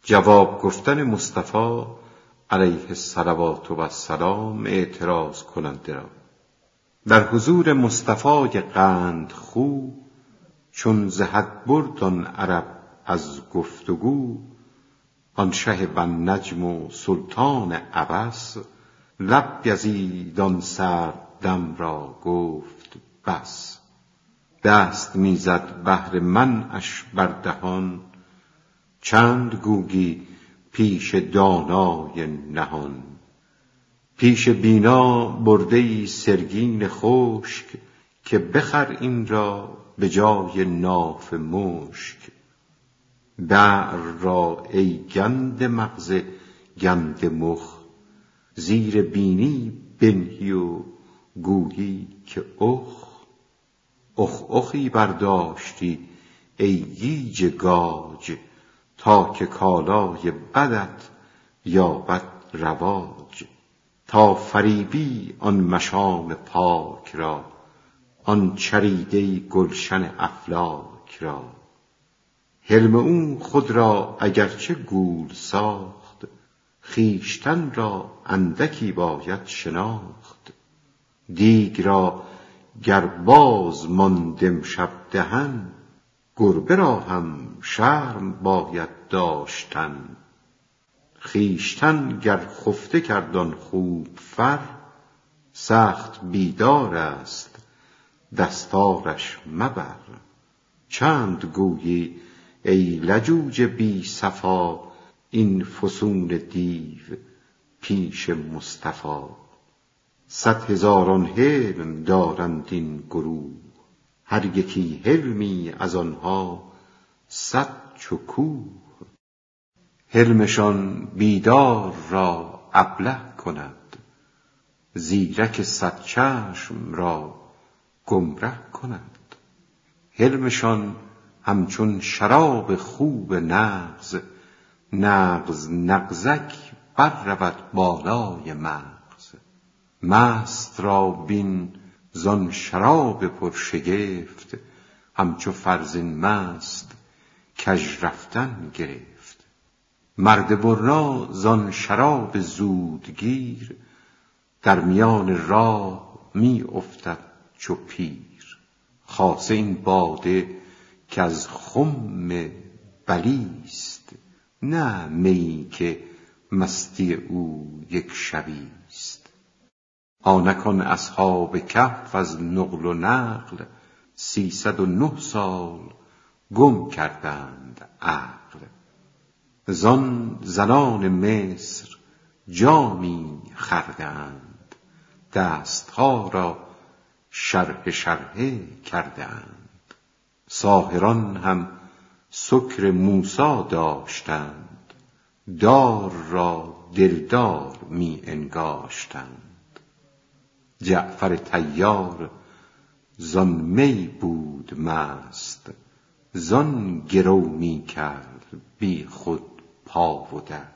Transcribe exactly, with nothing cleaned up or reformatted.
جواب گفتن مصطفی علیه الصلوات و السلام اعتراض کننده را. در حضور مصطفی قند خو، چون ز حد برد آن عرب از گفتگو، آن شه بنجم و سلطان عبس، لب گزید آن سرد دم را گفت بس. دست میزد بهر منعش بر دهان، چند گویی پیش دانای نهان. پیش بینا برده سرگین خشک، که بخر این را به جای ناف مشک. بعر را ای گنده مغز گنده مخ، زیر بینی بنهی و گویی که اخ. اخ اخی برداشتی ای گیج گاج، تا که کالای بدت یابد رواج. تا فریبی آن مشام پاک را، آن چریده گلشن افلاک را. حلم او خود را اگرچه گول ساخت، خویشتن را اندکی باید شناخت. دیگ را گر باز ماند امشب دهن، گربه را هم شرم باید داشتن. خویشتن گر خفته کرد آن خوب فر، سخت بیدار است دستارش مبر. چند گویی ای لجوج بی صفا، این فسون دیو پیش مصطفی. صد هزاران حلم دارند این گروه، هر یکی حلمی از آنها صد چو کوه. حلمشان بیدار را ابله کند، زیرک صد چشم را گمره کند. حلمشان همچون شراب خوب نغز، نغز نغزک بر رود بالای مغز. مست را بین زان شراب پرشگفت، همچو فرزین مست کژ رفتن گرفت. مرد برنا زان شراب زودگیر، در میان راه می افتد چو پیر. خاصه این باده که از خم بلیست، نه میی که مستی او یک شبیست. آنک آن اصحاب کهف از نقل و نقل، سیصد و نه سال گم کردند عقل. زان زنان مصر جامی خردند، دستها را شرحه شرحه کردند. ساحران هم سکر موسی داشتند، دار را دلدار می انگاشتند. جعفر طیار زان می بود مست، زان گرو می کرد بی خود پا و دست.